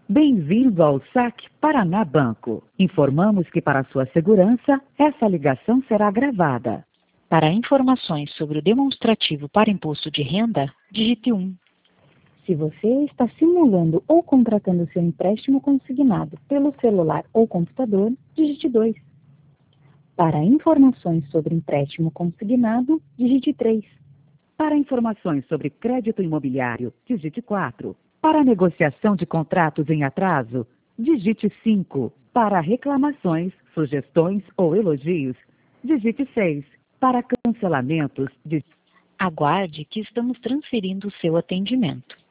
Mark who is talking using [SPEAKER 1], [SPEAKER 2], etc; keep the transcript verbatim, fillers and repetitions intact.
[SPEAKER 1] Bem-vindo ao Saque Paraná Banco. Informamos que, para sua segurança, essa ligação será gravada.
[SPEAKER 2] Para informações sobre o demonstrativo para imposto de renda, digite um.
[SPEAKER 3] Se você está simulando ou contratando seu empréstimo consignado pelo celular ou computador, digite dois. Para informações sobre empréstimo consignado, digite três.
[SPEAKER 1] Para informações sobre crédito imobiliário, digite quatro. Para negociação de contratos em atraso, digite cinco. Para reclamações, sugestões ou elogios, digite seis. Para cancelamentos, digite...
[SPEAKER 2] Aguarde que estamos transferindo o seu atendimento.